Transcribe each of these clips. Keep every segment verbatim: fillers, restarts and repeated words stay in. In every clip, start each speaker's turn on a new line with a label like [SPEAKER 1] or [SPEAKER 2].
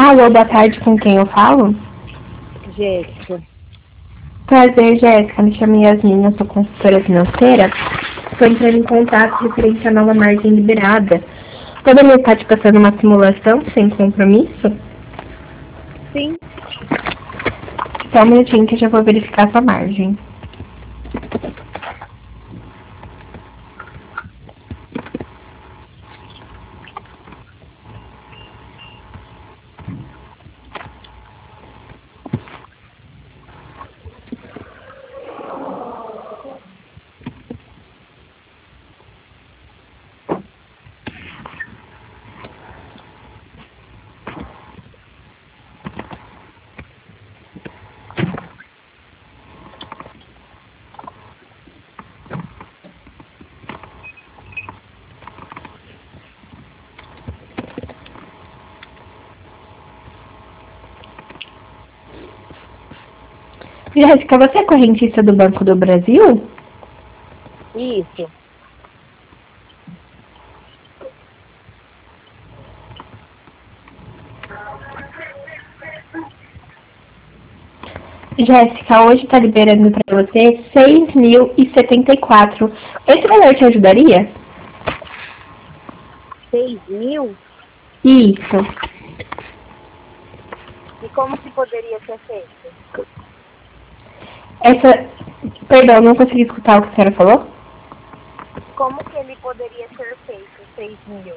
[SPEAKER 1] Alô, boa tarde, com quem eu falo?
[SPEAKER 2] Jéssica.
[SPEAKER 1] Prazer, Jéssica. Me chamo Yasmin, eu sou consultora financeira. Estou entrando em contato referente à nova margem liberada. Poderia estar te passando uma simulação sem compromisso?
[SPEAKER 2] Sim.
[SPEAKER 1] Só um minutinho que eu já vou verificar a sua margem. Jéssica, você é correntista do Banco do Brasil?
[SPEAKER 2] Isso.
[SPEAKER 1] Jéssica, hoje está liberando para você seis mil e setenta e quatro. Esse valor te ajudaria?
[SPEAKER 2] Seis mil?
[SPEAKER 1] Isso.
[SPEAKER 2] E como que poderia ser feito?
[SPEAKER 1] Essa... Perdão, não consegui escutar o que a senhora falou?
[SPEAKER 2] Como que ele poderia ser feito, seis mil?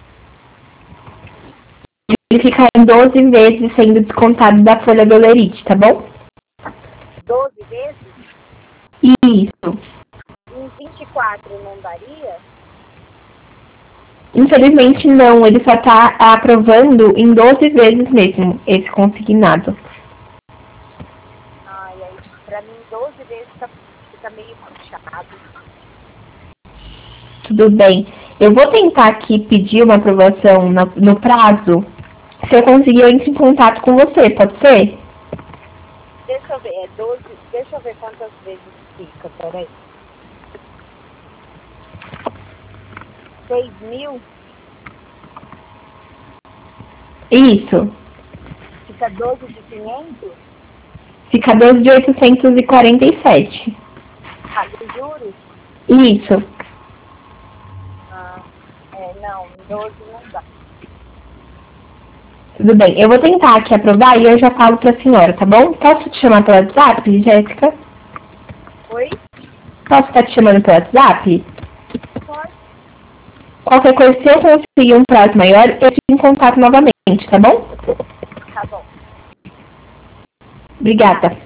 [SPEAKER 1] Ele ficar em doze vezes sendo descontado da folha do Lerite, tá bom?
[SPEAKER 2] doze vezes?
[SPEAKER 1] Isso.
[SPEAKER 2] Em vinte e quatro não daria?
[SPEAKER 1] Infelizmente não, ele só tá aprovando em doze vezes mesmo, esse consignado.
[SPEAKER 2] Ai, aí, pra mim, doze vezes fica, fica meio puxado.
[SPEAKER 1] Tudo bem. Eu vou tentar aqui pedir uma aprovação no, no prazo. Se eu conseguir, eu entro em contato com você, pode ser?
[SPEAKER 2] Deixa eu ver, é doze, deixa eu ver quantas vezes fica, peraí. seis mil?
[SPEAKER 1] Isso.
[SPEAKER 2] Fica doze de quinhentos?
[SPEAKER 1] Fica doze de oitocentos e quarenta e sete.
[SPEAKER 2] Ah, de juros?
[SPEAKER 1] Isso.
[SPEAKER 2] Ah, é, não, doze não dá.
[SPEAKER 1] Tudo bem. Eu vou tentar aqui aprovar e eu já falo pra senhora, tá bom? Posso te chamar pelo WhatsApp, Jéssica?
[SPEAKER 2] Oi?
[SPEAKER 1] Posso estar te chamando pelo WhatsApp?
[SPEAKER 2] Pode.
[SPEAKER 1] Qualquer coisa, se eu conseguir um prazo maior, eu te em contato novamente, tá bom?
[SPEAKER 2] Tá bom.
[SPEAKER 1] Obrigada.